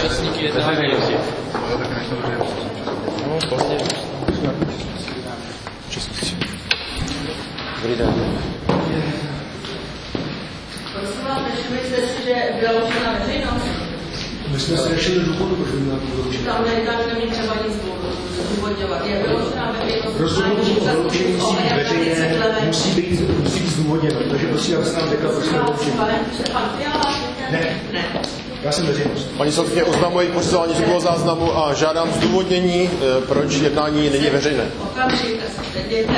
účastníky jednání. No, pozdě. Dobrý den. Prosím vás, nevšimli si, že byla vyloučena veřejnost? My jsme se řešili důvodu, protože měla vyloučit. Tam není třeba nic zdůvodňovat. Je vyloučená veřejnost. Vyloučení musí být zdůvodněno. Takže prosím, abyste nám řekla, proč jsme vyloučili. Pan Fiala? Ne. Já jsem veřejnost. Paní soudkyně, oznamuji pořizování zvukového záznamu a žádám zdůvodnění, proč jednání není veřejné. Okamžik, dějte.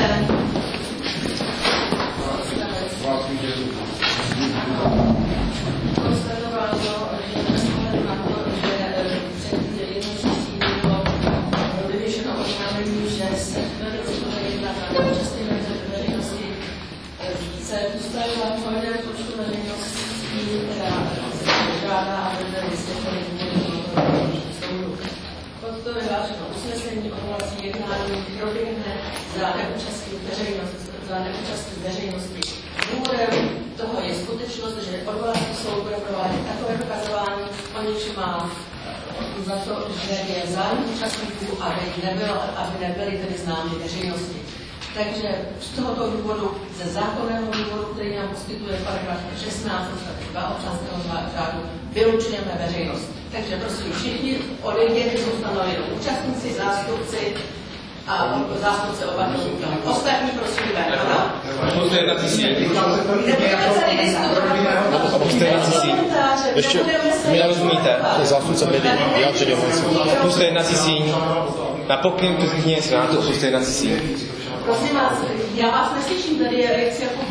Důvodem toho je skutečnost, že odvolací soud bude provádět takové dokazování, o nič má za to, že je zájem účastníků, aby nebyly tedy známy veřejnosti. Takže z tohoto důvodu, ze zákonného důvodu, který nám poskytuje paragraf 16 občanského řádu, vylučujeme veřejnost. Takže prosím, všichni odejděte, zůstanou jenom účastníci, zástupci a zástupce opatrovníka. Ostatní prosím ven, ano? Ještě mi nerozumíte, zástupce médií, vyjádřit emoci. Opuste jednací síň. Na pokyn předsedkyně senátu opuste jednací síň. Prosím vás, já vás neslyším, tady je reakce jako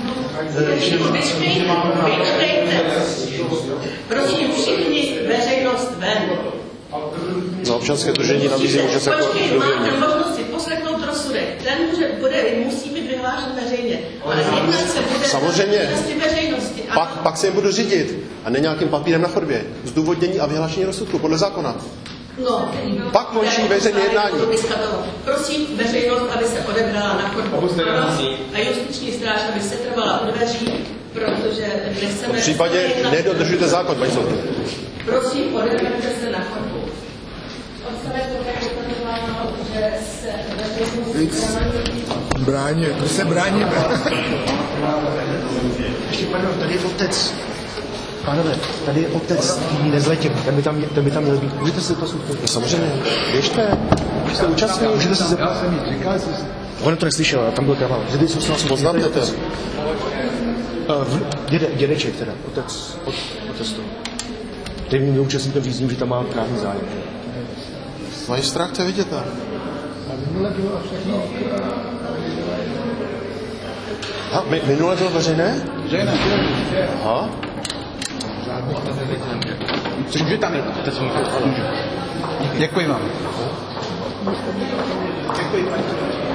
prosím, všichni veřejnost ven. Za občanské sdružení nabízí může se jako máte možnost si poslechnout rozsudek. Ten musí být vyhlášen veřejně. Ale jednat se bude samozřejmě. Veřejnosti. Pak se jim budu řídit. A ne nějakým papírem na chodbě. Zdůvodnění a vyhlášení rozsudku podle zákona. No, pak končí veřejné jednání. Prosím veřejnost, aby se odebrala na chodbu. A justiční stráž, aby se trvala u dveří, protože nechceme... V případě nedodržujte zákon, paní soudkyně. Prosím, odebrante se na chodbu. Odstavec že se veřejnost... Bráníme, my se bráníme. Ještě pardon, tady je otec. Pánové, tady je otec nezletělý, ten by tam měl být. Můžete se poslouchat? Samozřejmě, běžte, jste účastní. Můžete se zeptat. Já jsem jí říkal, on to neslyšel, tam byl kaval. Poznáte to? Dědeček teda, otec to. Který mě účastníkem řízním, že tam má právní zájem. Mají strach, to vidíte. A minule bylo veřejné? Veřejné. Aha. Může tam jít. Děkuji vám. Děkuji, paní.